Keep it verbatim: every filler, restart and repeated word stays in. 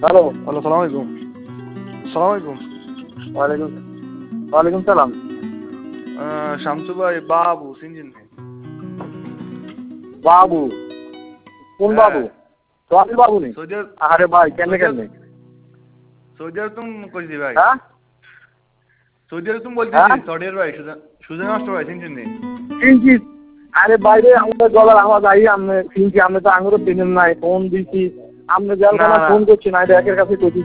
Hello hello, সালাম আলাইকুম। সালাম আলাইকুম। ওয়ালাইকুম ওয়ালাইকুম সালাম। আহ, শামসু ভাই, বাবু চিনছেন নি? বাবু? কোন বাবু? সোহানি বাবু নি? সৌদি আরব- আরে ভাই কেন সৌদি কেন? আরব- সৌদি আরব তুমি কইছি ভাই। হ্যাঁ সৌদি আরব তুমি হ্যাঁ বলতেছি, সৌদি আরব ভাই, সুজন সুজন মাস্টার ভাই চিনছেন নি? চিনছি। আরে বাইরে আমাদের গলার আওয়াজ আই আপনি চিনছি, আপনি তো আঙুরে চিনেন নাই, ফোন দিছি আপনি না, জেলখানা না। ফোন করছেন, আইডা একের কাছে কইছি